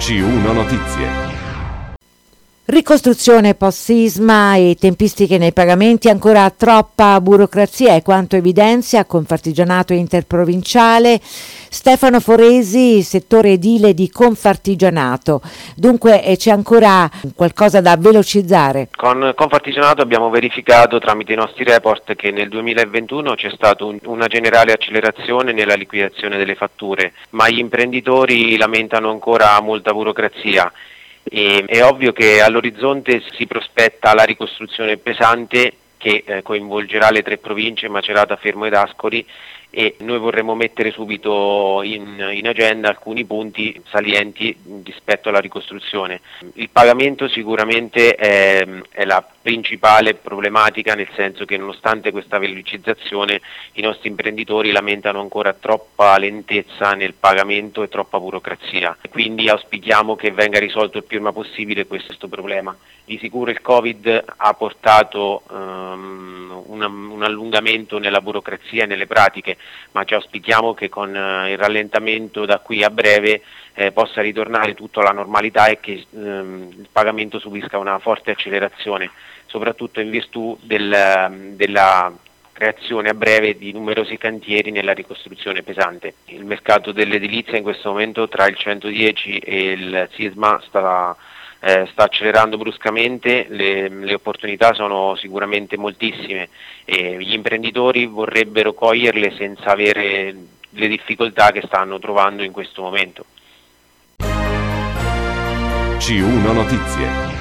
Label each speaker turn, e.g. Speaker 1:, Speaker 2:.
Speaker 1: C1 Notizie.
Speaker 2: Ricostruzione post-sisma e tempistiche nei pagamenti, ancora troppa burocrazia è quanto evidenzia Confartigianato Interprovinciale Stefano Foresi, settore edile di Confartigianato. Dunque c'è ancora qualcosa da velocizzare.
Speaker 3: Con Confartigianato abbiamo verificato tramite i nostri report che nel 2021 c'è stata una generale accelerazione nella liquidazione delle fatture, ma gli imprenditori lamentano ancora molta burocrazia. È ovvio che all'orizzonte si prospetta la ricostruzione pesante che coinvolgerà le 3 province, Macerata, Fermo ed Ascoli, e noi vorremmo mettere subito in agenda alcuni punti salienti rispetto alla ricostruzione. Il pagamento sicuramente è la principale problematica, nel senso che nonostante questa velocizzazione i nostri imprenditori lamentano ancora troppa lentezza nel pagamento e troppa burocrazia. Quindi auspichiamo che venga risolto il prima possibile questo problema. Di sicuro il Covid ha portato un allungamento nella burocrazia e nelle pratiche, ma ci auspichiamo che con il rallentamento da qui a breve possa ritornare tutto alla normalità e che il pagamento subisca una forte accelerazione, soprattutto in virtù della creazione a breve di numerosi cantieri nella ricostruzione pesante. Il mercato dell'edilizia in questo momento tra il 110 e il sisma sta accelerando bruscamente, le opportunità sono sicuramente moltissime e gli imprenditori vorrebbero coglierle senza avere le difficoltà che stanno trovando in questo momento.
Speaker 1: C1 Notizie.